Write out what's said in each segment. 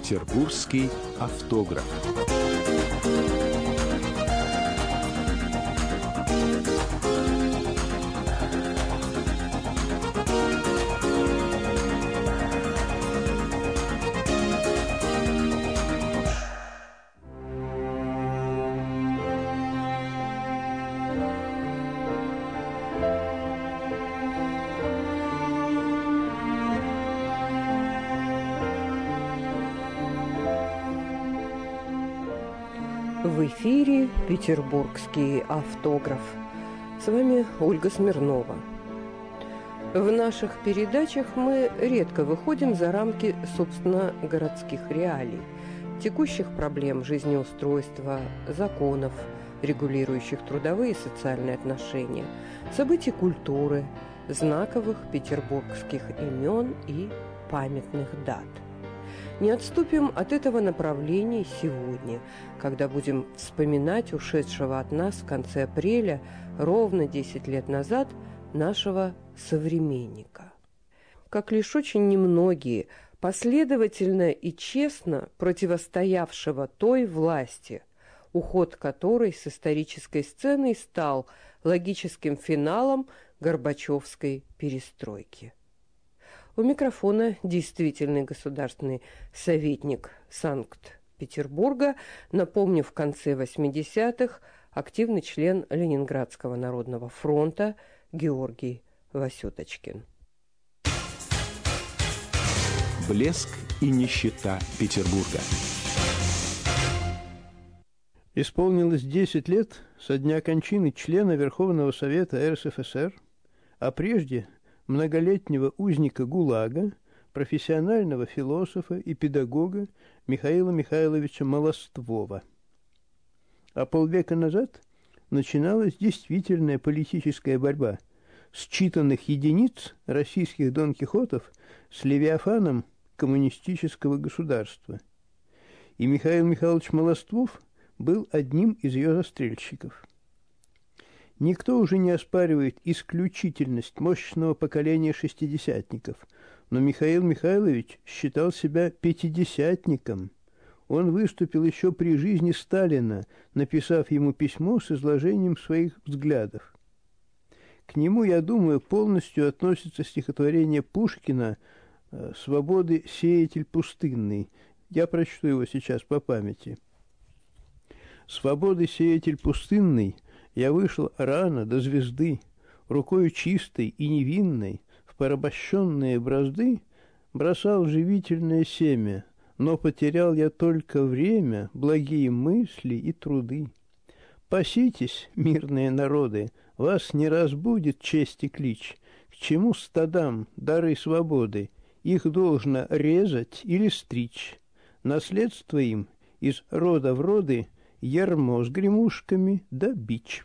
Петербургский автограф. В эфире «Петербургский автограф». С вами Ольга Смирнова. В наших передачах мы редко выходим за рамки, собственно, городских реалий, текущих проблем жизнеустройства, законов, регулирующих трудовые и социальные отношения, событий культуры, знаковых петербургских имен и памятных дат. Не отступим от этого направления сегодня, когда будем вспоминать ушедшего от нас в конце апреля, ровно 10 лет назад, нашего современника. Как лишь очень немногие, последовательно и честно противостоявшего той власти, уход которой с исторической сцены стал логическим финалом Горбачевской перестройки. У микрофона действительный государственный советник Санкт-Петербурга, напомню, в конце 80-х активный член Ленинградского народного фронта Георгий Васюточкин. Блеск и нищета Петербурга. Исполнилось 10 лет со дня кончины члена Верховного Совета РСФСР, а прежде многолетнего узника ГУЛАГа, профессионального философа и педагога Михаила Михайловича Молоствова. А полвека назад начиналась действительная политическая борьба считанных единиц российских Дон Кихотов с левиафаном коммунистического государства. И Михаил Михайлович Молоствов был одним из ее застрельщиков. Никто уже не оспаривает исключительность мощного поколения шестидесятников, но Михаил Михайлович считал себя пятидесятником. Он выступил еще при жизни Сталина, написав ему письмо с изложением своих взглядов. К нему, я думаю, полностью относится стихотворение Пушкина «Свободы сеятель пустынный». Я прочту его сейчас по памяти. «Свободы сеятель пустынный, я вышел рано до звезды, рукою чистой и невинной в порабощенные бразды бросал живительное семя, но потерял я только время, благие мысли и труды. Паситесь, мирные народы, вас не разбудит честь и клич, к чему стадам дары свободы, их должно резать или стричь. Наследство им из рода в роды ярмо с гремушками да бич».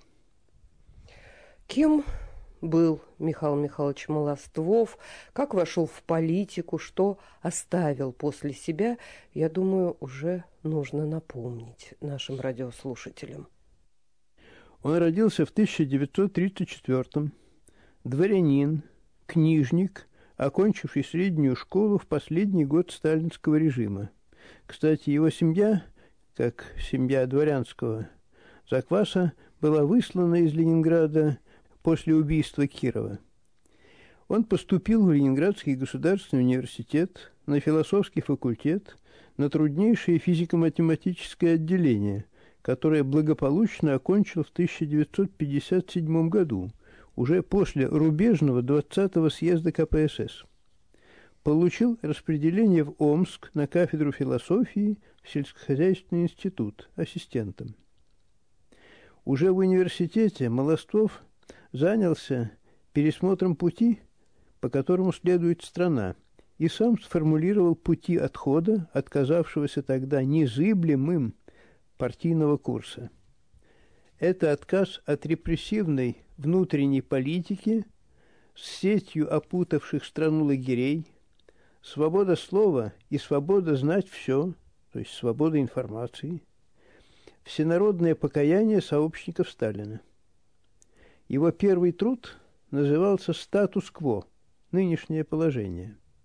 Кем был Михаил Михайлович Молоствов, как вошел в политику, что оставил после себя, я думаю, уже нужно напомнить нашим радиослушателям. Он родился в 1934-м, дворянин, книжник, окончивший среднюю школу в последний год сталинского режима. Кстати, его семья, как семья дворянского закваса, была выслана из Ленинграда после убийства Кирова. Он поступил в Ленинградский государственный университет, на философский факультет, на труднейшее физико-математическое отделение, которое благополучно окончил в 1957 году, уже после рубежного 20-го съезда КПСС. Получил распределение в Омск на кафедру философии в сельскохозяйственный институт ассистентом. Уже в университете Молоствов занялся пересмотром пути, по которому следует страна, и сам сформулировал пути отхода, отказавшегося тогда незыблемым партийного курса. Это отказ от репрессивной внутренней политики с сетью опутавших страну лагерей, свобода слова и свобода знать все, то есть свобода информации, всенародное покаяние сообщников Сталина. Его первый труд назывался «Статус-кво. Нынешнее положение».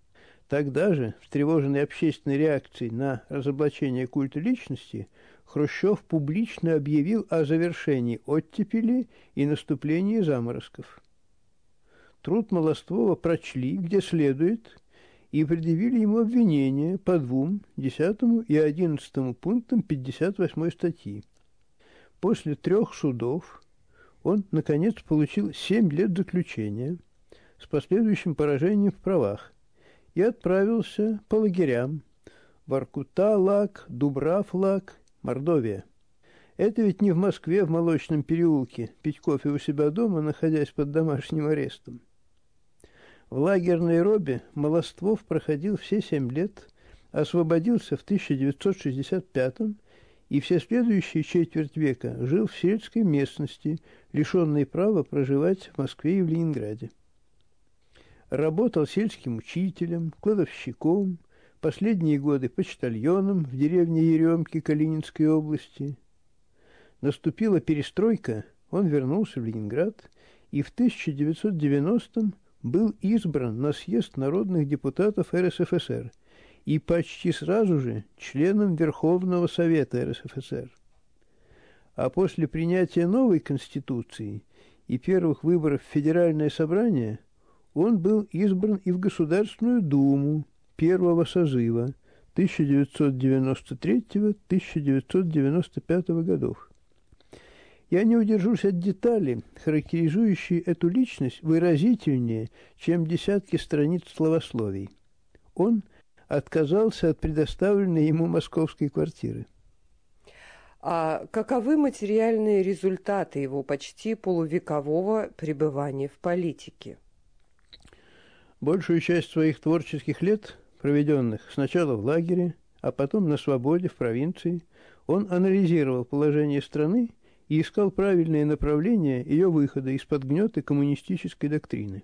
Тогда же, встревоженный общественной реакцией на разоблачение культа личности, Хрущев публично объявил о завершении оттепели и наступлении заморозков. Труд Молостова прочли, где следует, и предъявили ему обвинения по 2, 10 и 11 пунктам 58 статьи. После 3 судов он, наконец, получил 7 лет заключения с последующим поражением в правах и отправился по лагерям Воркута-Лаг, Дубрав-Лаг, Мордовия. Это ведь не в Москве, в Молочном переулке, пить кофе у себя дома, находясь под домашним арестом. В лагерной робе Молоствов проходил все 7 лет, освободился в 1965 и все следующие четверть века жил в сельской местности, лишенной права проживать в Москве и в Ленинграде. Работал сельским учителем, кладовщиком, последние годы почтальоном в деревне Еремки Калининской области. Наступила перестройка, он вернулся в Ленинград и в 1990-м был избран на съезд народных депутатов РСФСР и почти сразу же членом Верховного Совета РСФСР. А после принятия новой Конституции и первых выборов в Федеральное собрание он был избран и в Государственную Думу первого созыва 1993-1995 годов. Я не удержусь от деталей, характеризующей эту личность выразительнее, чем десятки страниц словословий. Он отказался от предоставленной ему московской квартиры. А каковы материальные результаты его почти полувекового пребывания в политике? Большую часть своих творческих лет, проведенных сначала в лагере, а потом на свободе в провинции, он анализировал положение страны и искал правильные направления ее выхода из-под гнета коммунистической доктрины.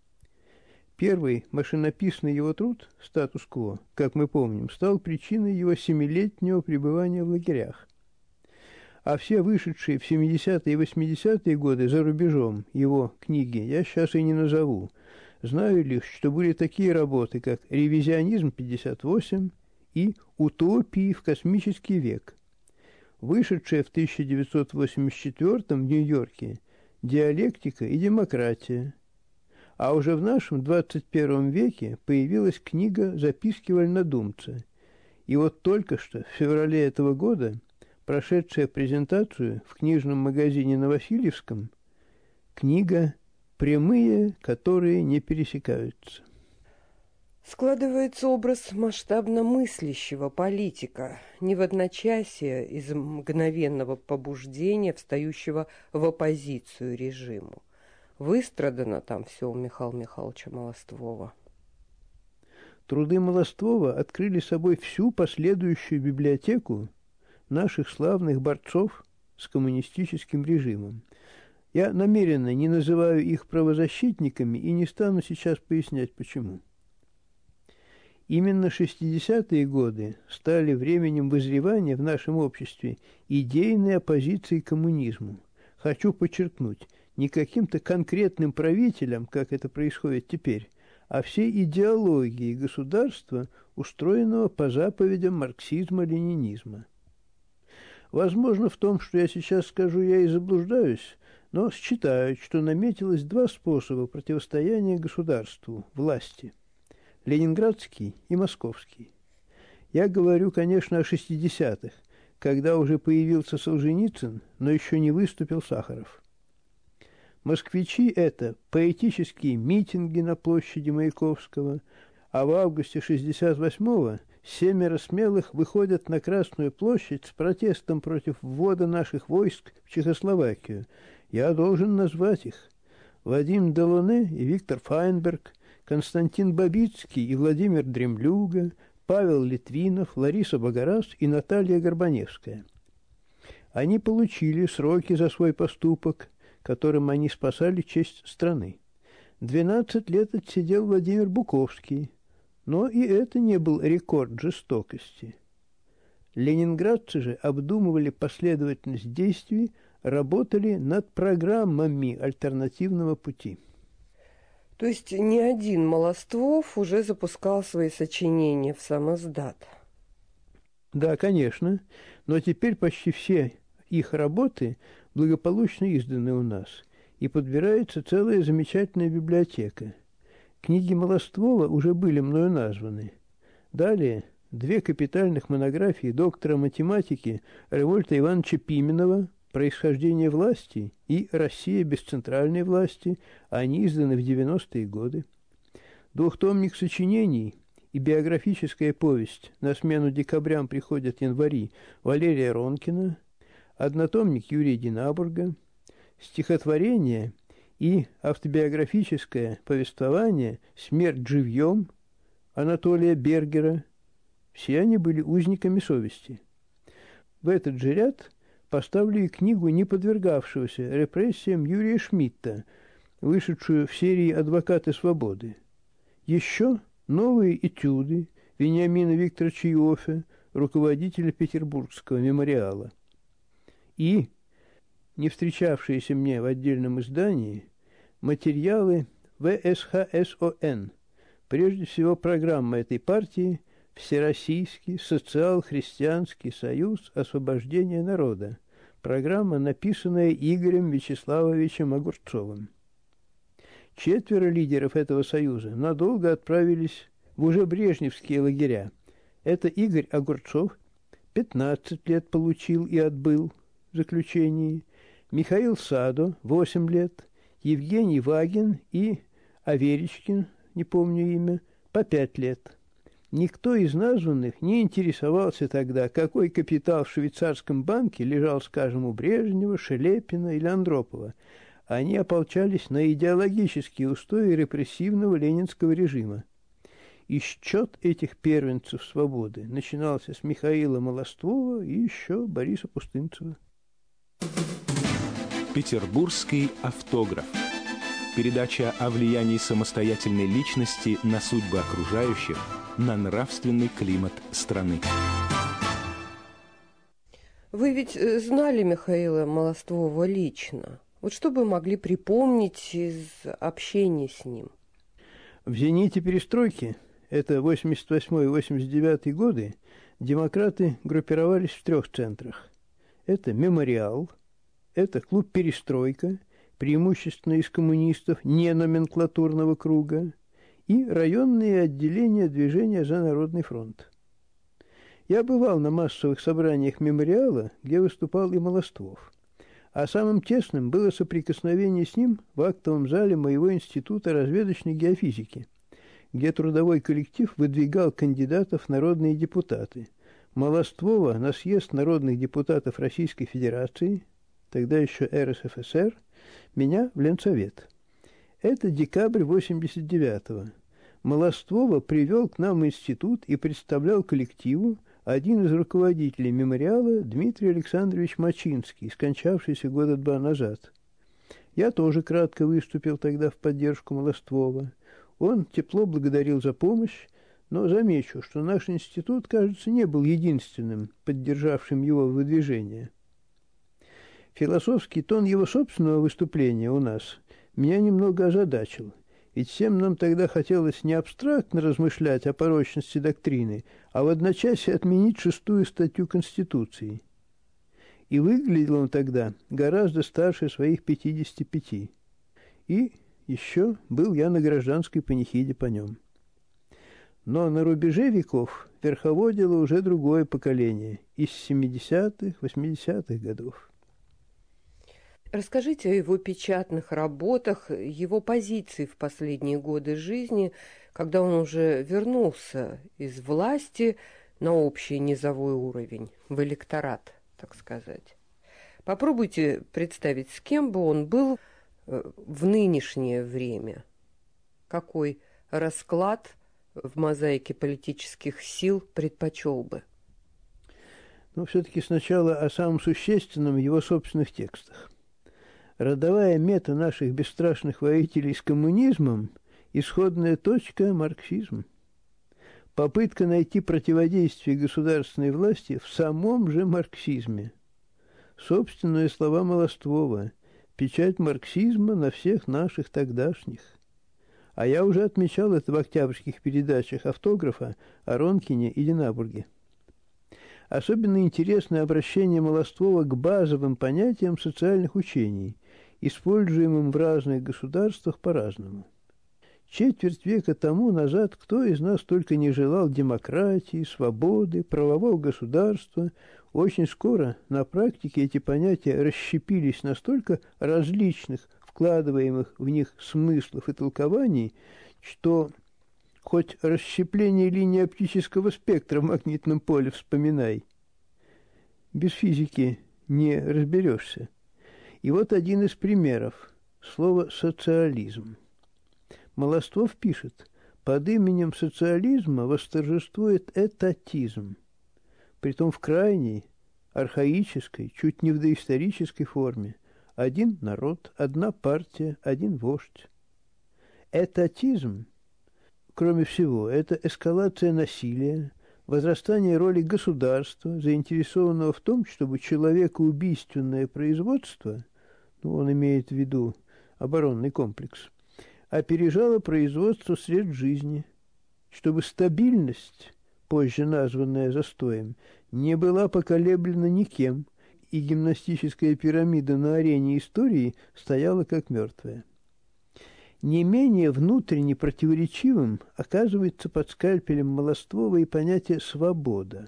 Первый машинописный его труд «Статус-кво», как мы помним, стал причиной его 7-летнего пребывания в лагерях. А все вышедшие в 70-е и 80-е годы за рубежом его книги я сейчас и не назову. Знаю лишь, что были такие работы, как «Ревизионизм 58» и «Утопии в космический век». Вышедшая в 1984 в Нью-Йорке «Диалектика и демократия». А уже в нашем 21 веке появилась книга «Записки вольнодумца». И вот только что, в феврале этого года, прошедшая презентацию в книжном магазине на Васильевском, книга «Прямые, которые не пересекаются». Складывается образ масштабно мыслящего политика, не в одночасье из мгновенного побуждения, встающего в оппозицию режиму. Выстрадано там все у Михаила Михайловича Молоствова. Труды Молоствова открыли собой всю последующую библиотеку наших славных борцов с коммунистическим режимом. Я намеренно не называю их правозащитниками и не стану сейчас пояснять, почему. Именно 60-е годы стали временем вызревания в нашем обществе идейной оппозиции коммунизму. Хочу подчеркнуть, не каким-то конкретным правителям, как это происходит теперь, а всей идеологии государства, устроенного по заповедям марксизма-ленинизма. Возможно, в том, что я сейчас скажу, я и заблуждаюсь, но считают, что наметилось 2 способа противостояния государству, власти – ленинградский и московский. Я говорю, конечно, о 60-х, когда уже появился Солженицын, но еще не выступил Сахаров. Москвичи – это поэтические митинги на площади Маяковского, а в августе 68-го 7 смелых выходят на Красную площадь с протестом против ввода наших войск в Чехословакию. Я должен назвать их. Вадим Делоне и Виктор Файнберг, Константин Бабицкий и Владимир Дремлюга, Павел Литвинов, Лариса Богораз и Наталья Горбаневская. Они получили сроки за свой поступок, которым они спасали честь страны. 12 лет отсидел Владимир Буковский, но и это не был рекорд жестокости. Ленинградцы же обдумывали последовательность действий, работали над программами альтернативного пути. То есть ни один Молоствов уже запускал свои сочинения в самоздат? Да, конечно, но теперь почти все их работы благополучно изданы у нас, и подбирается целая замечательная библиотека. Книги Молоствова уже были мною названы. Далее 2 капитальных монографии доктора математики Револьта Ивановича Пименова «Происхождение власти» и «Россия без центральной власти», они изданы в 90-е годы. 2-томник сочинений и биографическая повесть «На смену декабрям приходят январи» Валерия Ронкина, 1-томник Юрия Динабурга, стихотворение и автобиографическое повествование «Смерть живьем» Анатолия Бергера. Все они были узниками совести. В этот же ряд поставлю и книгу не подвергавшегося репрессиям Юрия Шмидта, вышедшую в серии «Адвокаты свободы». Еще новые этюды Вениамина Викторовича Иоффе, руководителя Петербургского мемориала. И не встречавшиеся мне в отдельном издании материалы ВСХСОН, прежде всего программа этой партии «Всероссийский социал-христианский союз освобождения народа», программа, написанная Игорем Вячеславовичем Огурцовым. 4 лидеров этого союза надолго отправились в уже брежневские лагеря. Это Игорь Огурцов, 15 лет получил и отбыл в заключении, Михаил Садо, 8 лет, Евгений Вагин и Аверичкин, не помню имя, по 5 лет. Никто из названных не интересовался тогда, какой капитал в швейцарском банке лежал, скажем, у Брежнева, Шелепина или Андропова. Они ополчались на идеологические устои репрессивного ленинского режима. И счет этих первенцев свободы начинался с Михаила Молоствова и еще Бориса Пустынцева. Петербургский автограф. Передача о влиянии самостоятельной личности на судьбы окружающих, на нравственный климат страны. Вы ведь знали Михаила Молоствова лично? Вот что бы могли припомнить из общения с ним? В «Зените перестройки», это 88-89 годы, демократы группировались в 3 центрах. Это «Мемориал», это клуб «Перестройка», преимущественно из коммунистов не номенклатурного круга, и районные отделения движения «За народный фронт». Я бывал на массовых собраниях «Мемориала», где выступал и Молоствов. А самым тесным было соприкосновение с ним в актовом зале моего института разведочной геофизики, где трудовой коллектив выдвигал кандидатов в народные депутаты. Молоствова на съезд народных депутатов Российской Федерации, тогда еще РСФСР, меня в Ленсовет. Это декабрь 89-го. Молоствова привел к нам в институт и представлял коллективу один из руководителей мемориала Дмитрий Александрович Мачинский, скончавшийся года 2 назад. Я тоже кратко выступил тогда в поддержку Молоствова. Он тепло благодарил за помощь, но замечу, что наш институт, кажется, не был единственным, поддержавшим его выдвижение. Философский тон его собственного выступления у нас меня немного озадачил, ведь всем нам тогда хотелось не абстрактно размышлять о порочности доктрины, а в одночасье отменить 6-ю статью Конституции. И выглядел он тогда гораздо старше своих 55. И еще был я на гражданской панихиде по нем. Но на рубеже веков верховодило уже другое поколение, из 70-х, 80-х годов. Расскажите о его печатных работах, его позиции в последние годы жизни, когда он уже вернулся из власти на общий низовой уровень, в электорат, так сказать. Попробуйте представить, с кем бы он был в нынешнее время. Какой расклад в мозаике политических сил предпочел бы? Но все-таки сначала о самом существенном в его собственных текстах. Родовая мета наших бесстрашных воителей с коммунизмом – исходная точка – марксизм. Попытка найти противодействие государственной власти в самом же марксизме. Собственные слова Молоствова – печать марксизма на всех наших тогдашних. А я уже отмечал это в октябрьских передачах автографа о Ронкине и Динабурге. Особенно интересно обращение Молостова к базовым понятиям социальных учений, используемым в разных государствах по-разному. Четверть века тому назад кто из нас только не желал демократии, свободы, правового государства. Очень скоро на практике эти понятия расщепились на столько различных, вкладываемых в них смыслов и толкований, что хоть расщепление линии оптического спектра в магнитном поле вспоминай, без физики не разберешься. И вот один из примеров. Слово «социализм». Молостов пишет: под именем социализма восторжествует этатизм, притом в крайней, архаической, чуть не в доисторической форме. Один народ, одна партия, один вождь. Этатизм, кроме всего, это эскалация насилия, возрастание роли государства, заинтересованного в том, чтобы человекоубийственное производство, он имеет в виду оборонный комплекс, опережало производство средств жизни, чтобы стабильность, позже названная застоем, не была поколеблена никем, и гимнастическая пирамида на арене истории стояла как мертвая. Не менее внутренне противоречивым оказывается под скальпелем Молостова и понятие «свобода».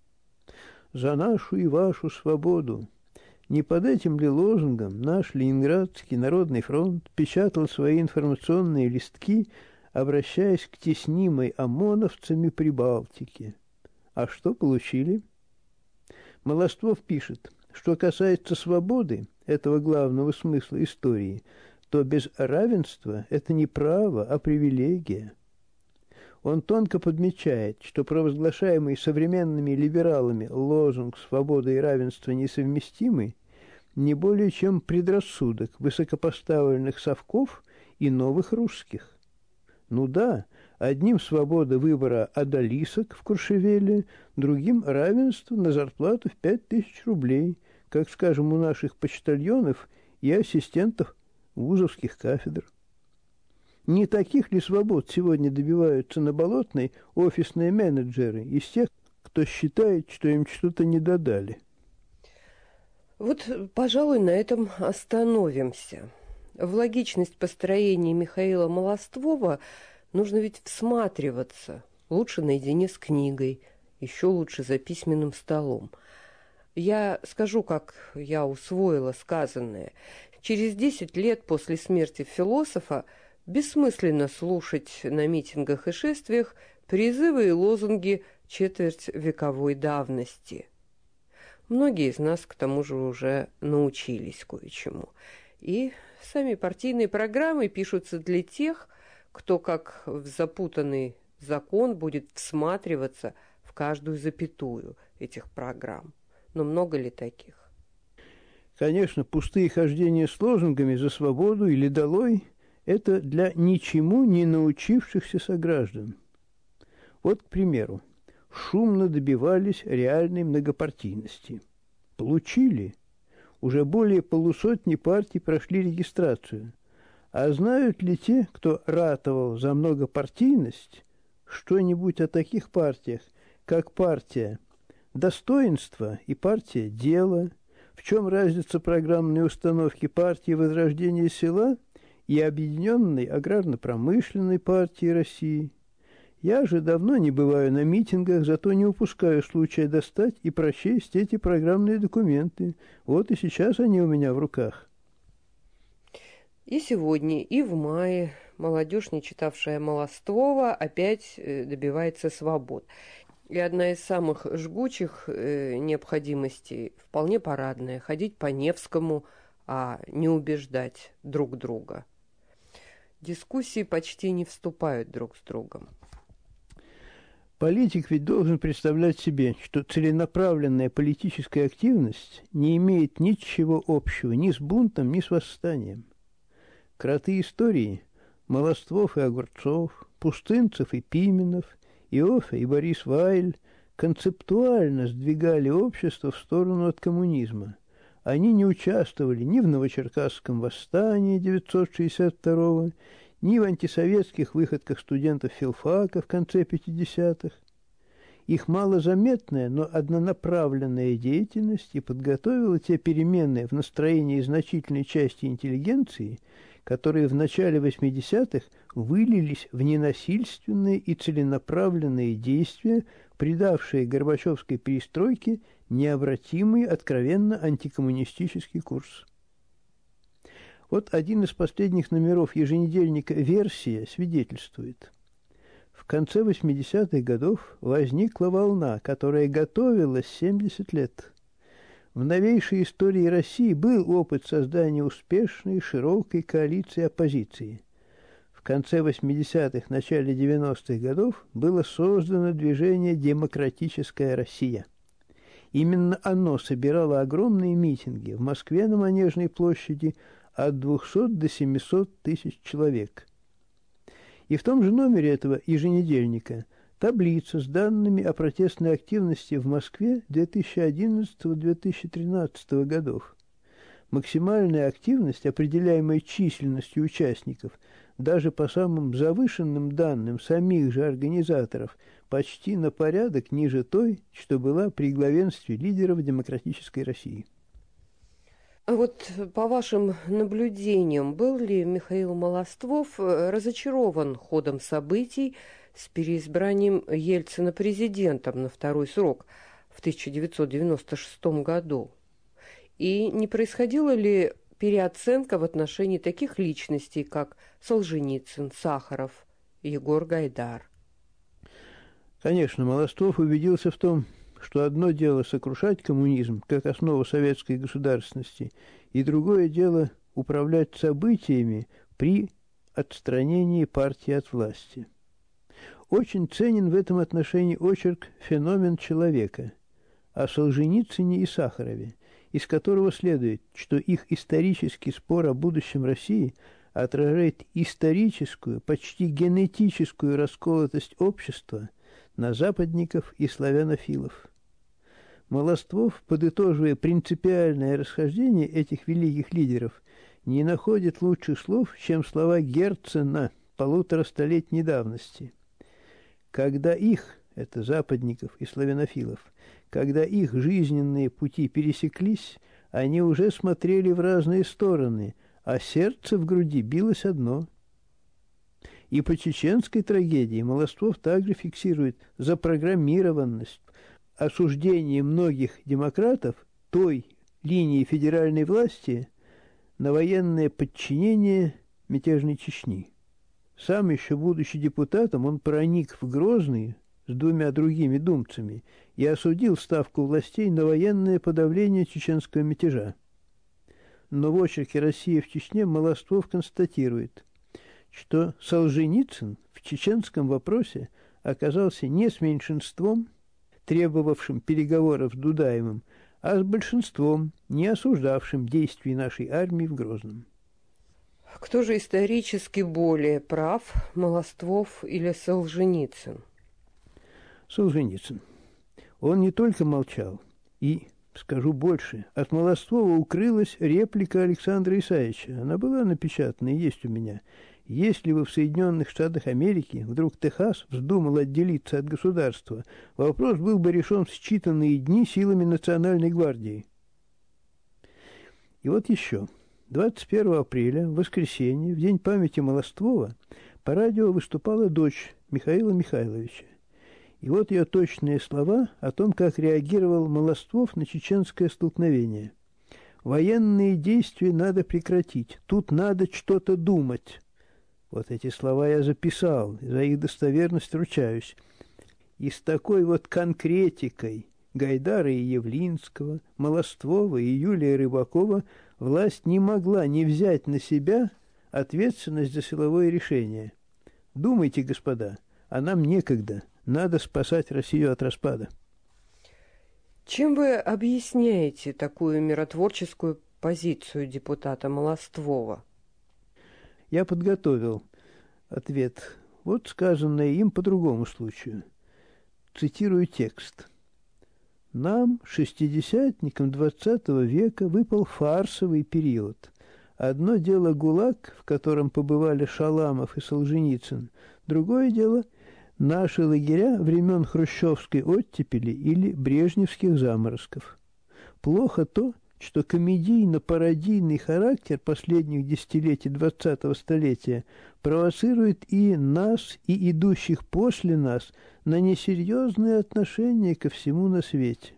«За нашу и вашу свободу». Не под этим ли лозунгом наш Ленинградский народный фронт печатал свои информационные листки, обращаясь к теснимой ОМОНовцами Прибалтике? А что получили? Молостов пишет: что касается свободы, этого главного смысла истории, то без равенства это не право, а привилегия. Он тонко подмечает, что провозглашаемый современными либералами лозунг «свобода и равенство несовместимы» не более чем предрассудок высокопоставленных совков и новых русских. Ну да, одним свобода выбора одолисок в Куршевеле, другим равенство на зарплату в 5000 рублей, как, скажем, у наших почтальонов и ассистентов вузовских кафедр. Не таких ли свобод сегодня добиваются на Болотной офисные менеджеры из тех, кто считает, что им что-то не додали? Вот, пожалуй, на этом остановимся. В логичность построения Михаила Молоствова нужно ведь всматриваться, лучше наедине с книгой, еще лучше за письменным столом. Я скажу, как я усвоила сказанное. Через 10 лет после смерти философа бессмысленно слушать на митингах и шествиях призывы и лозунги четвертьвековой давности. Многие из нас, к тому же, уже научились кое-чему. И сами партийные программы пишутся для тех, кто, как в запутанный закон, будет всматриваться в каждую запятую этих программ. Но много ли таких? Конечно, пустые хождения с лозунгами «за свободу» или «долой» – это для ничему не научившихся сограждан. Вот, к примеру, шумно добивались реальной многопартийности. Получили. Уже более полусотни партий прошли регистрацию. А знают ли те, кто ратовал за многопартийность, что-нибудь о таких партиях, как партия «Достоинство» и партия «Дело», в чем разница программной установки партии Возрождения села и Объединенной аграрно-промышленной партии России? Я же давно не бываю на митингах, зато не упускаю случая достать и прочесть эти программные документы. Вот и сейчас они у меня в руках. И сегодня, и в мае молодежь, не читавшая Молостова, опять добивается свобод. И одна из самых жгучих необходимостей, вполне парадная, ходить по Невскому, а не убеждать друг друга. Дискуссии почти не вступают друг с другом. Политик ведь должен представлять себе, что целенаправленная политическая активность не имеет ничего общего ни с бунтом, ни с восстанием. Кроты истории – Молостов и Огурцов, Пустынцев и Пименов, Иоффе и Борис Вайль – концептуально сдвигали общество в сторону от коммунизма. Они не участвовали ни в Новочеркасском восстании 962-го, ни в антисоветских выходках студентов филфака в конце 50-х. Их малозаметная, но однонаправленная деятельность и подготовила те перемены в настроении значительной части интеллигенции, которые в начале 80-х вылились в ненасильственные и целенаправленные действия, придавшие Горбачевской перестройке необратимый, откровенно антикоммунистический курс. Вот один из последних номеров еженедельника «Версия» свидетельствует. В конце 80-х годов возникла волна, которая готовилась 70 лет. В новейшей истории России был опыт создания успешной, широкой коалиции оппозиции. В конце 80-х, начале 90-х годов было создано движение «Демократическая Россия». Именно оно собирало огромные митинги в Москве на Манежной площади от 200 до 700 тысяч человек. И в том же номере этого еженедельника таблица с данными о протестной активности в Москве 2011-2013 годов. Максимальная активность, определяемая численностью участников, даже по самым завышенным данным самих же организаторов, почти на порядок ниже той, что была при главенстве лидеров демократической России. А вот по вашим наблюдениям, был ли Михаил Молоствов разочарован ходом событий с переизбранием Ельцина президентом на второй срок в 1996 году? И не происходила ли переоценка в отношении таких личностей, как Солженицын, Сахаров, Егор Гайдар? Конечно, Молоствов убедился в том, что одно дело сокрушать коммунизм как основу советской государственности, и другое дело управлять событиями при отстранении партии от власти. Очень ценен в этом отношении очерк «Феномен человека» о Солженицыне и Сахарове, из которого следует, что их исторический спор о будущем России отражает историческую, почти генетическую расколотость общества на западников и славянофилов. Молоствов, подытоживая принципиальное расхождение этих великих лидеров, не находит лучших слов, чем слова Герцена 150-летней давности. Когда их, это западников и славянофилов, когда их жизненные пути пересеклись, они уже смотрели в разные стороны, а сердце в груди билось одно. И по чеченской трагедии Молоствов также фиксирует запрограммированность, осуждение многих демократов той линии федеральной власти на военное подчинение мятежной Чечни. Сам еще будучи депутатом, он проник в Грозный с двумя другими думцами и осудил ставку властей на военное подавление чеченского мятежа. Но в очерке «Россия в Чечне» Молоствов констатирует, что Солженицын в чеченском вопросе оказался не с меньшинством, требовавшим переговоров с Дудаевым, а с большинством, не осуждавшим действий нашей армии в Грозном. Кто же исторически более прав, Молоствов или Солженицын? Солженицын. Он не только молчал, и, скажу больше, от Молоствова укрылась реплика Александра Исаевича. Она была напечатана и есть у меня. Если бы в Соединенных Штатах Америки вдруг Техас вздумал отделиться от государства, вопрос был бы решен в считанные дни силами Национальной гвардии. И вот еще. 21 апреля, в воскресенье, в день памяти Молоствова, по радио выступала дочь Михаила Михайловича. И вот ее точные слова о том, как реагировал Молоствов на чеченское столкновение. «Военные действия надо прекратить, тут надо что-то думать». Вот эти слова я записал, за их достоверность ручаюсь. И с такой вот конкретикой Гайдара и Явлинского, Молоствова и Юлия Рыбакова власть не могла не взять на себя ответственность за силовое решение. Думайте, господа, а нам некогда, надо спасать Россию от распада. Чем вы объясняете такую миротворческую позицию депутата Молоствова? Я подготовил ответ. Вот сказанное им по другому случаю. Цитирую текст. Нам, шестидесятникам XX века, выпал фарсовый период. Одно дело ГУЛАГ, в котором побывали Шаламов и Солженицын, другое дело наши лагеря времен хрущевской оттепели или брежневских заморозков. Плохо то, что комедийно-пародийный характер последних десятилетий 20-го столетия провоцирует и нас, и идущих после нас на несерьезное отношение ко всему на свете.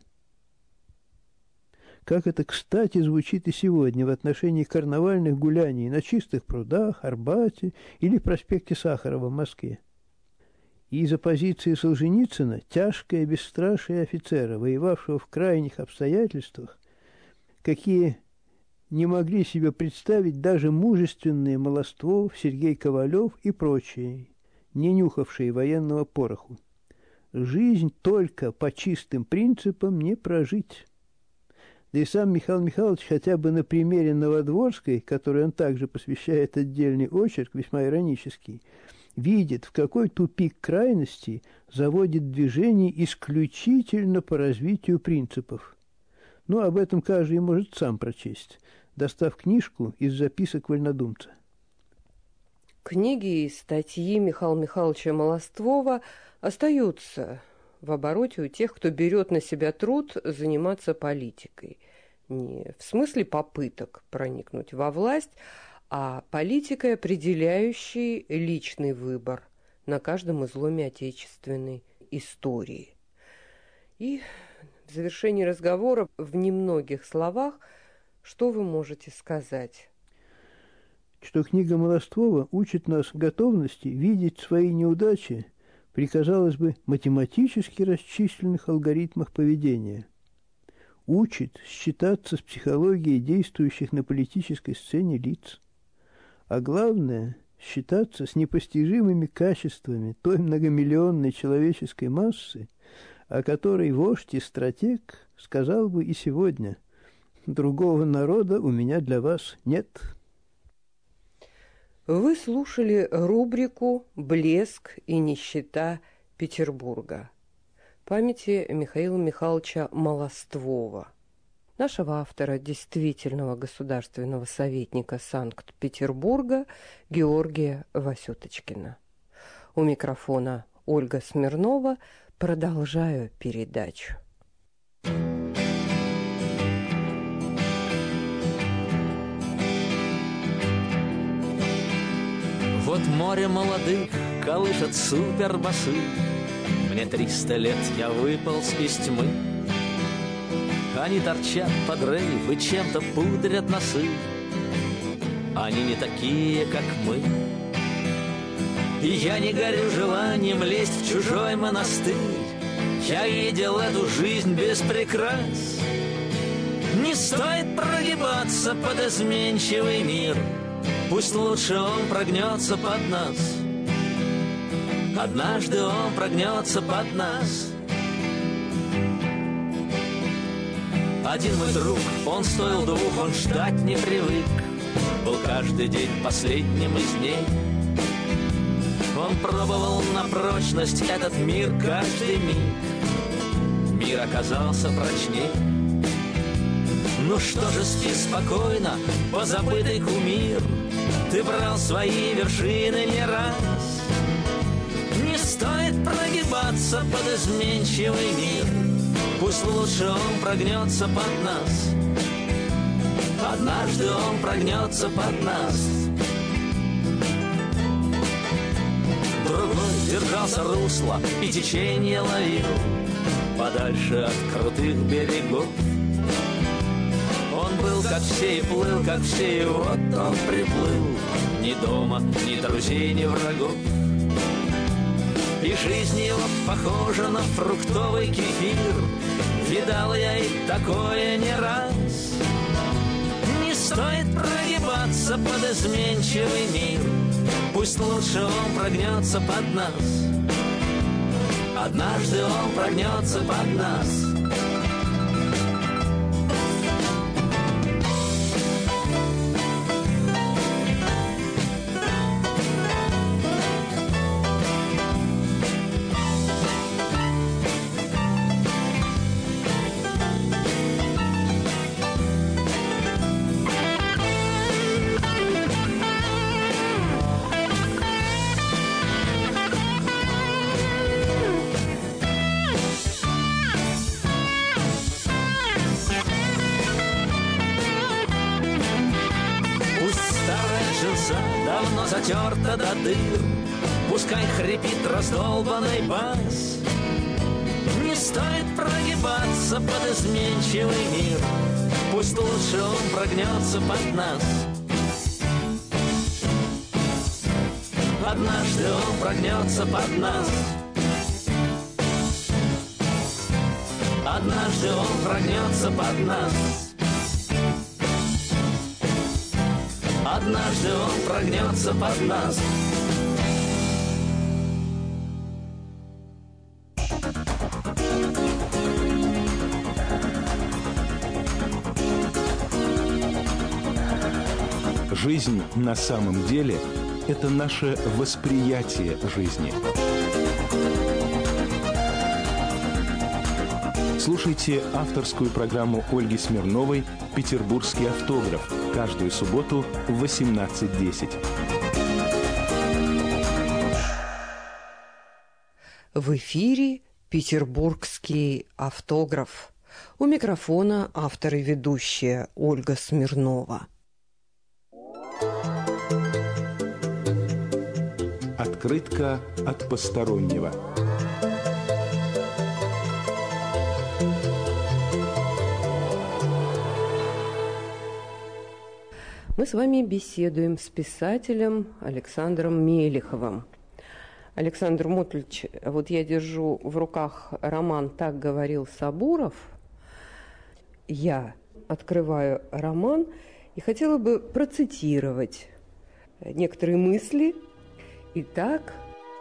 Как это, кстати, звучит и сегодня в отношении карнавальных гуляний на Чистых прудах, Арбате или проспекте Сахарова в Москве. И из оппозиции Солженицына тяжкое бесстрашие офицера, воевавшего в крайних обстоятельствах, какие не могли себе представить даже мужественные Молоствов, Сергей Ковалев и прочие, не нюхавшие военного пороху. Жизнь только по чистым принципам не прожить. Да и сам Михаил Михайлович хотя бы на примере Новодворской, которой он также посвящает отдельный очерк, весьма иронический, видит, в какой тупик крайностей заводит движение исключительно по развитию принципов. Ну, об этом каждый может сам прочесть, достав книжку из записок вольнодумца. Книги и статьи Михаила Михайловича Молоствова остаются в обороте у тех, кто берет на себя труд заниматься политикой. Не в смысле попыток проникнуть во власть, а политикой, определяющей личный выбор на каждом изломе отечественной истории. И в завершении разговора в немногих словах, что вы можете сказать? Что книга Молоствова учит нас готовности видеть свои неудачи при, казалось бы, математически расчисленных алгоритмах поведения. Учит считаться с психологией действующих на политической сцене лиц. А главное, считаться с непостижимыми качествами той многомиллионной человеческой массы, о которой вождь и стратег сказал бы и сегодня: «Другого народа у меня для вас нет». Вы слушали рубрику «Блеск и нищета Петербурга» памяти Михаила Михайловича Молоствова, нашего автора, действительного государственного советника Санкт-Петербурга Георгия Васюточкина. У микрофона Ольга Смирнова. Продолжаю передачу. Вот море молодых колышет супербасы. Мне 300 лет, я выполз из тьмы. Они торчат под рейв и чем-то пудрят носы. Они не такие, как мы. И я не горю желанием лезть в чужой монастырь. Я видел эту жизнь без прикрас. Не стоит прогибаться под изменчивый мир. Пусть лучше он прогнется под нас. Однажды он прогнется под нас. Один мой друг, он стоил двух, он ждать не привык. Был каждый день последним из дней. Он пробовал на прочность этот мир каждый миг. Мир оказался прочней. Ну что же, спи спокойно, позабытый кумир. Ты брал свои вершины не раз. Не стоит прогибаться под изменчивый мир. Пусть лучше он прогнется под нас. Однажды он прогнется под нас. Другой держался русла и течение ловил подальше от крутых берегов. Он был как все и плыл, как все, и вот он приплыл. Ни дома, ни друзей, ни врагов. И жизнь его похожа на фруктовый кефир. Видал я и такое не раз. Не стоит прогибаться под изменчивый мир. Пусть лучше он прогнется под нас. Однажды он прогнется под нас. кончился, давно затерто до дыр. Пускай хрипит раздолбанный бас, не стоит прогибаться под изменчивый мир. Пусть лучше он прогнется под нас. Однажды он прогнется под нас. Однажды он прогнется под нас. Однажды он прогнется под нас. Жизнь на самом деле – это наше восприятие жизни. Слушайте авторскую программу Ольги Смирновой «Петербургский автограф» каждую субботу в 18:10. В эфире «Петербургский автограф». У микрофона автор и ведущая Ольга Смирнова. Открытка от постороннего. Мы с вами беседуем с писателем Александром Мелиховым. Александр Мотович, вот я держу в руках роман «Так говорил Сабуров». Я открываю роман и хотела бы процитировать некоторые мысли. Итак,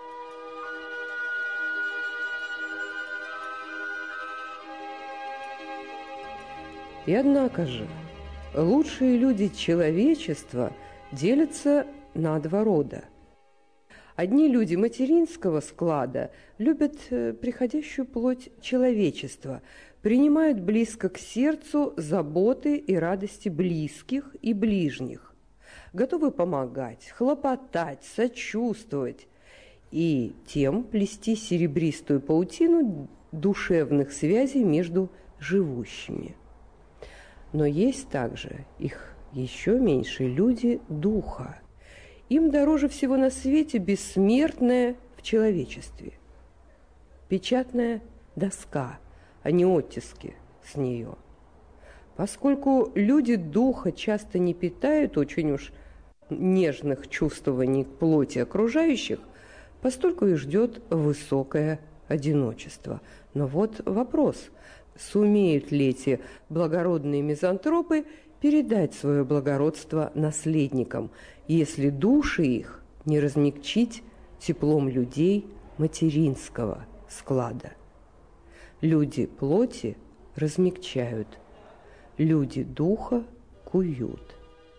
и однако же лучшие люди человечества делятся на два рода. Одни люди материнского склада любят приходящую плоть человечества, принимают близко к сердцу заботы и радости близких и ближних, готовы помогать, хлопотать, сочувствовать и тем плести серебристую паутину душевных связей между живущими. Но есть также их еще меньше люди духа. Им дороже всего на свете бессмертное в человечестве. Печатная доска, а не оттиски с нее. Поскольку люди духа часто не питают очень уж нежных чувствований к плоти окружающих, постольку их ждет высокое одиночество. Но вот вопрос – сумеют ли эти благородные мизантропы передать свое благородство наследникам, если души их не размягчить теплом людей материнского склада? Люди плоти размягчают, люди духа куют.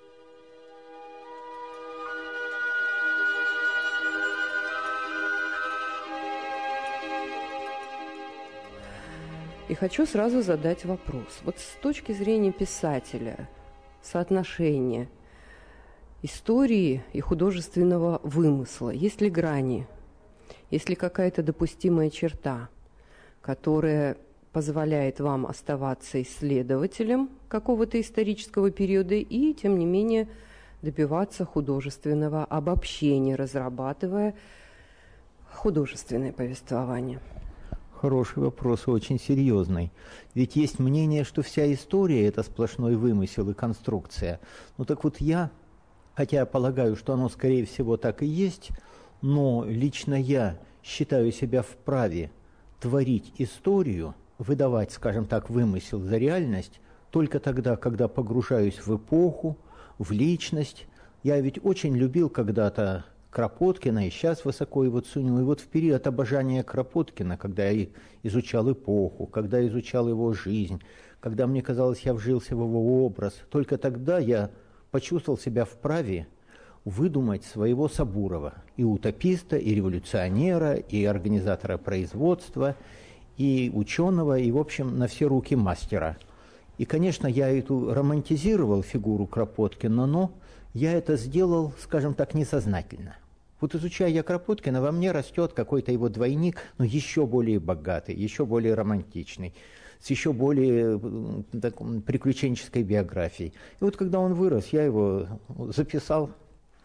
И хочу сразу задать вопрос. Вот с точки зрения писателя, соотношение истории и художественного вымысла, есть ли грани, есть ли какая-то допустимая черта, которая позволяет вам оставаться исследователем какого-то исторического периода и, тем не менее, добиваться художественного обобщения, разрабатывая художественное повествование? Хороший вопрос, очень серьезный. Ведь есть мнение, что вся история – это сплошной вымысел и конструкция. Ну так вот я, хотя я полагаю, что оно скорее всего так и есть, но лично я считаю себя вправе творить историю, выдавать, скажем так, вымысел за реальность только тогда, когда погружаюсь в эпоху, в личность. Я ведь очень любил когда-то Кропоткина, и сейчас высоко его ценю. И вот в период обожания Кропоткина, когда я изучал эпоху, когда изучал его жизнь, когда мне казалось, я вжился в его образ, только тогда я почувствовал себя вправе выдумать своего Сабурова, и утописта, и революционера, и организатора производства, и ученого, и, в общем, на все руки мастера. И, конечно, я эту романтизировал фигуру Кропоткина, но я это сделал, скажем так, несознательно. Вот изучая я Кропоткина, во мне растет какой-то его двойник, но еще более богатый, еще более романтичный, с еще более приключенческой биографией. И вот когда он вырос, я его записал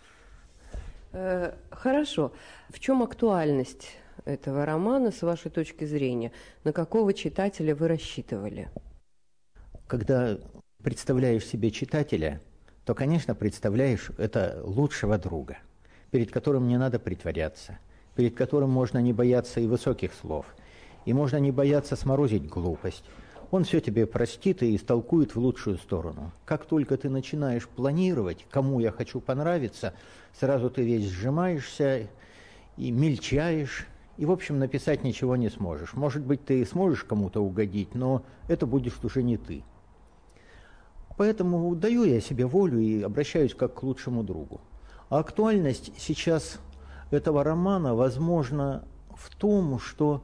Хорошо. В чем актуальность этого романа, с вашей точки зрения? На какого читателя вы рассчитывали? Когда представляешь себе читателя, то, конечно, представляешь это лучшего друга, перед которым не надо притворяться, перед которым можно не бояться и высоких слов, и можно не бояться сморозить глупость. Он все тебе простит и истолкует в лучшую сторону. Как только ты начинаешь планировать, кому я хочу понравиться, сразу ты весь сжимаешься и мельчаешь, и, в общем, написать ничего не сможешь. Может быть, ты сможешь кому-то угодить, но это будешь уже не ты. Поэтому даю я себе волю и обращаюсь как к лучшему другу. А актуальность сейчас этого романа, возможно, в том, что,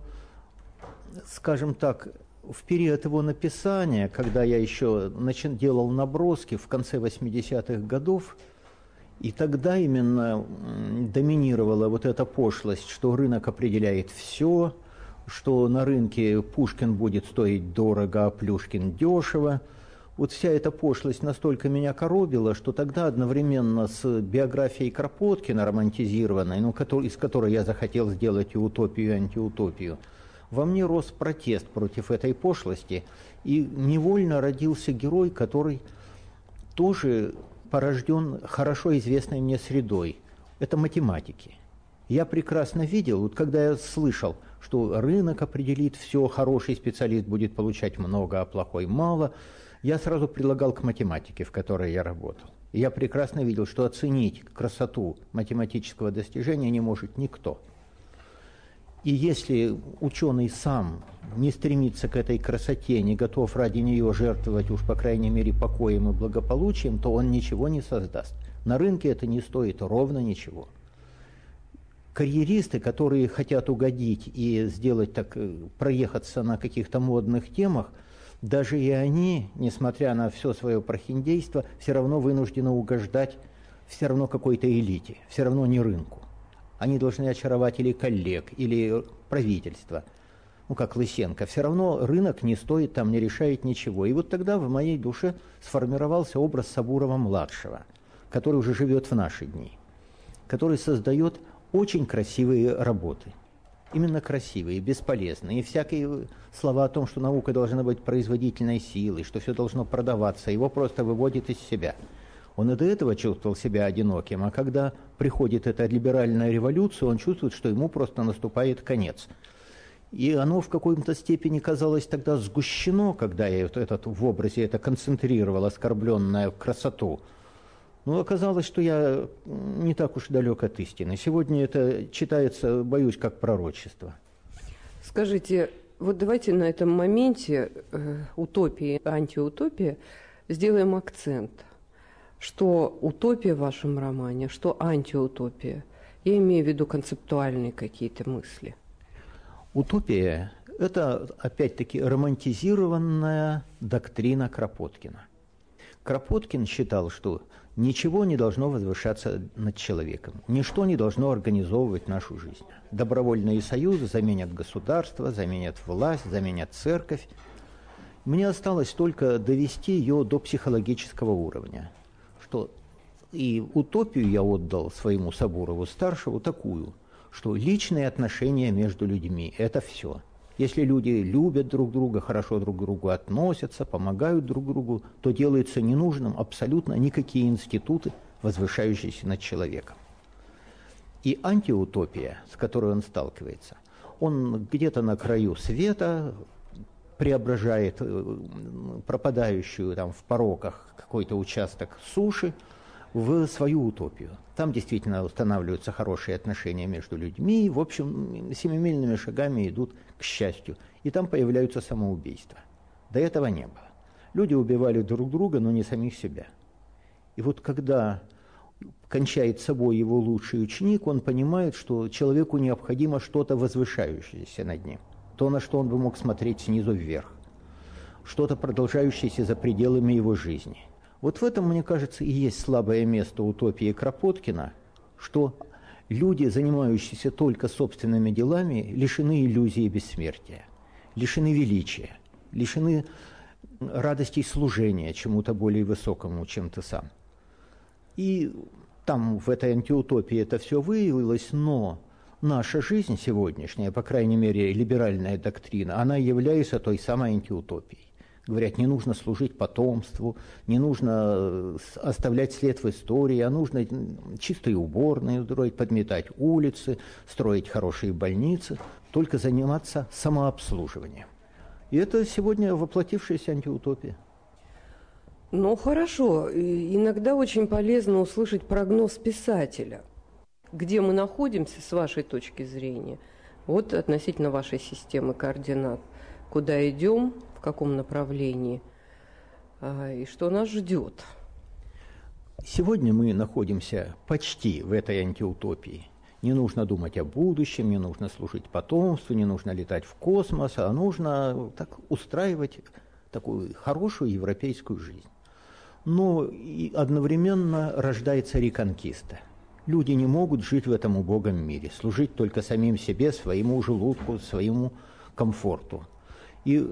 скажем так, в период его написания, когда я еще делал наброски в конце 80-х годов, и тогда именно доминировала вот эта пошлость, что рынок определяет все, что на рынке Пушкин будет стоить дорого, а Плюшкин дешево. Вот вся эта пошлость настолько меня коробила, что тогда одновременно с биографией Кропоткина, романтизированной, из которой я захотел сделать и утопию, и антиутопию, во мне рос протест против этой пошлости, и невольно родился герой, который тоже порожден хорошо известной мне средой. Это математики. Я прекрасно видел, вот когда я слышал, что рынок определит все, хороший специалист будет получать много, а плохой мало, я сразу прилагал к математике, в которой я работал. И я прекрасно видел, что оценить красоту математического достижения не может никто. И если ученый сам не стремится к этой красоте, не готов ради нее жертвовать уж, по крайней мере, покоем и благополучием, то он ничего не создаст. На рынке это не стоит ровно ничего. Карьеристы, которые хотят угодить и сделать так, проехаться на каких-то модных темах, даже и они, несмотря на все свое прохиндейство, все равно вынуждены угождать все равно какой-то элите, все равно не рынку. Они должны очаровать или коллег, или правительство, как Лысенко. Все равно рынок не стоит, там не решает ничего. И вот тогда в моей душе сформировался образ Сабурова-младшего, который уже живет в наши дни, который создает очень красивые работы. Именно красивые, бесполезные. И всякие слова о том, что наука должна быть производительной силой, что все должно продаваться, его просто выводит из себя. Он и до этого чувствовал себя одиноким, а когда приходит эта либеральная революция, он чувствует, что ему просто наступает конец. И оно в какой-то степени казалось тогда сгущено, когда я в образе это концентрировал, оскорбленную красоту. Но оказалось, что я не так уж далек от истины. Сегодня это читается, боюсь, как пророчество. Скажите, вот давайте на этом моменте утопии, антиутопия сделаем акцент. Что утопия в вашем романе, что антиутопия. Я имею в виду концептуальные какие-то мысли. Утопия – это, опять-таки, романтизированная доктрина Кропоткина. Кропоткин считал, что ничего не должно возвышаться над человеком, ничто не должно организовывать нашу жизнь. Добровольные союзы заменят государство, заменят власть, заменят церковь. Мне осталось только довести ее до психологического уровня. И утопию я отдал своему Сабурову-старшему такую, что личные отношения между людьми – это все. Если люди любят друг друга, хорошо друг к другу относятся, помогают друг другу, то делается ненужным абсолютно никакие институты, возвышающиеся над человеком. И антиутопия, с которой он сталкивается, он где-то на краю света преображает пропадающую там в пороках какой-то участок суши в свою утопию. Там действительно устанавливаются хорошие отношения между людьми, в общем, семимильными шагами идут к счастью. И там появляются самоубийства. До этого не было. Люди убивали друг друга, но не самих себя. И вот когда кончает собой его лучший ученик, он понимает, что человеку необходимо что-то возвышающееся над ним. То, на что он бы мог смотреть снизу вверх. Что-то продолжающееся за пределами его жизни. Вот в этом, мне кажется, и есть слабое место утопии Кропоткина, что люди, занимающиеся только собственными делами, лишены иллюзии бессмертия, лишены величия, лишены радостей служения чему-то более высокому, чем ты сам. И там, в этой антиутопии, это все выявилось, но наша жизнь сегодняшняя, по крайней мере, либеральная доктрина, она является той самой антиутопией. Говорят, не нужно служить потомству, не нужно оставлять след в истории, а нужно чистые уборные строить, подметать улицы, строить хорошие больницы, только заниматься самообслуживанием. И это сегодня воплотившаяся антиутопия. Ну, хорошо. Иногда очень полезно услышать прогноз писателя. Где мы находимся, с вашей точки зрения, вот относительно вашей системы координат. Куда идем, в каком направлении, и что нас ждет. Сегодня мы находимся почти в этой антиутопии. Не нужно думать о будущем, не нужно служить потомству, не нужно летать в космос, а нужно так устраивать такую хорошую европейскую жизнь. Но и одновременно рождается реконкиста. Люди не могут жить в этом убогом мире, служить только самим себе, своему желудку, своему комфорту. И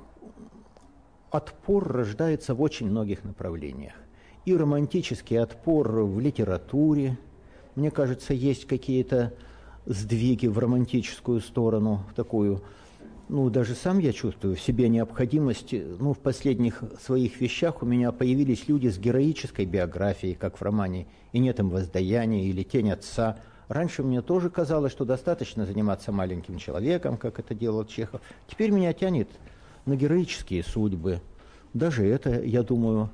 отпор рождается в очень многих направлениях. И романтический отпор в литературе. Мне кажется, есть какие-то сдвиги в романтическую сторону, такую, даже сам я чувствую в себе необходимость, в последних своих вещах у меня появились люди с героической биографией, как в романе «И нет им воздаяния» или «Тень отца». Раньше мне тоже казалось, что достаточно заниматься маленьким человеком, как это делал Чехов. Теперь меня тянет на героические судьбы. Даже это, я думаю,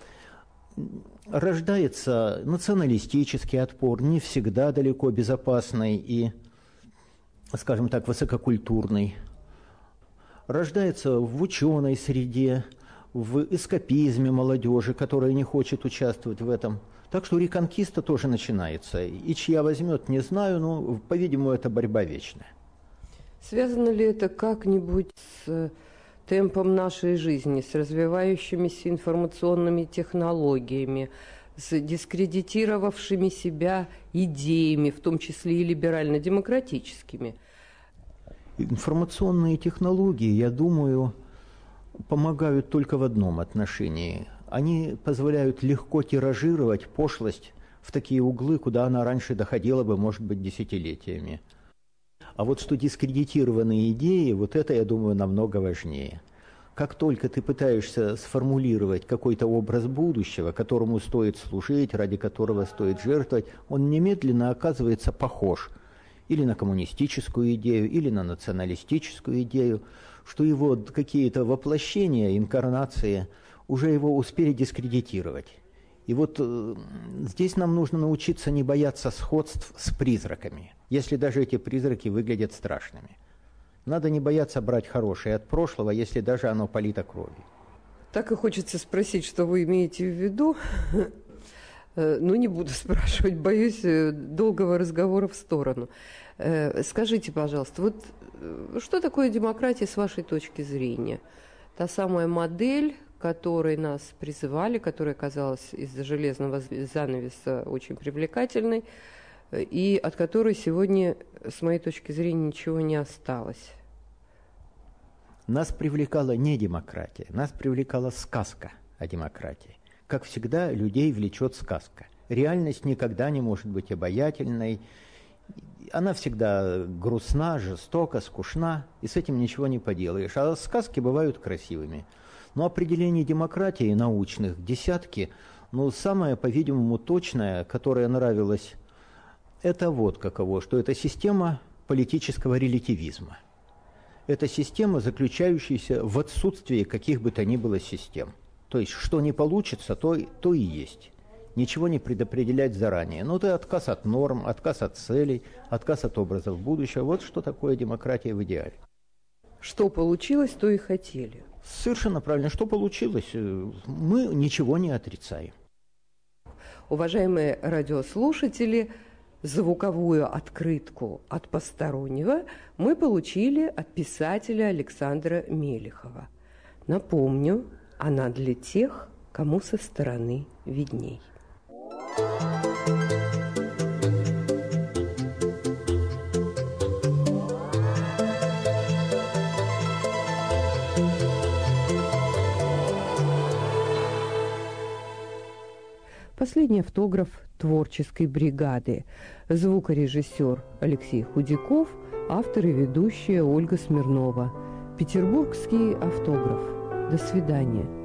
рождается националистический отпор, не всегда далеко безопасный и, скажем так, высококультурный. Рождается в ученой среде, в эскапизме молодежи, которая не хочет участвовать в этом. Так что реконкиста тоже начинается. И чья возьмет, не знаю, но, по-видимому, это борьба вечная. Связано ли это как-нибудь с темпом нашей жизни, с развивающимися информационными технологиями, с дискредитировавшими себя идеями, в том числе и либерально-демократическими? Информационные технологии, я думаю, помогают только в одном отношении. Они позволяют легко тиражировать пошлость в такие углы, куда она раньше доходила бы, может быть, десятилетиями. А вот что дискредитированные идеи, вот это, я думаю, намного важнее. Как только ты пытаешься сформулировать какой-то образ будущего, которому стоит служить, ради которого стоит жертвовать, он немедленно оказывается похож или на коммунистическую идею, или на националистическую идею, что его какие-то воплощения, инкарнации уже его успели дискредитировать. И вот здесь нам нужно научиться не бояться сходств с призраками, если даже эти призраки выглядят страшными. Надо не бояться брать хорошее от прошлого, если даже оно полито кровью. Так и хочется спросить, что вы имеете в виду. Ну, не буду спрашивать, боюсь долгого разговора в сторону. Скажите, пожалуйста, вот что такое демократия с вашей точки зрения? Та самая модель, которой нас призывали, которая казалась из-за железного занавеса очень привлекательной, и от которой сегодня, с моей точки зрения, ничего не осталось. Нас привлекала не демократия, нас привлекала сказка о демократии. Как всегда, людей влечет сказка. Реальность никогда не может быть обаятельной. Она всегда грустна, жестока, скучна, и с этим ничего не поделаешь. А сказки бывают красивыми. Но определений демократии научных десятки, но самое, по-видимому, точное, которое нравилось, это вот каково, что это система политического релятивизма. Это система, заключающаяся в отсутствии каких бы то ни было систем. То есть, что не получится, то и есть. Ничего не предопределять заранее. Но это отказ от норм, отказ от целей, отказ от образов будущего. Вот что такое демократия в идеале. Что получилось, то и хотели. Совершенно правильно. Что получилось? Мы ничего не отрицаем. Уважаемые радиослушатели, звуковую открытку от постороннего мы получили от писателя Александра Мелихова. Напомню, она для тех, кому со стороны видней. Последний автограф творческой бригады. Звукорежиссер Алексей Худяков, автор и ведущая Ольга Смирнова. Петербургский автограф. До свидания.